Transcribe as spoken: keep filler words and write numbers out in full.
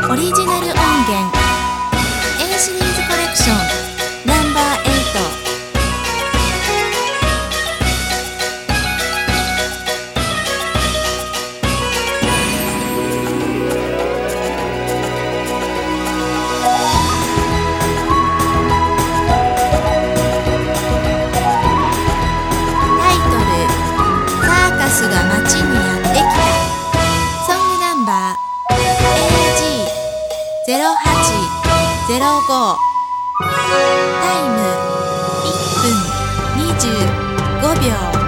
オリジナル音源 A シリーズコレクションナンバーエイト。が街にやってきた。ソングナンバー エージーゼロはちゼロご。タイムいっぷんにじゅうごびょう。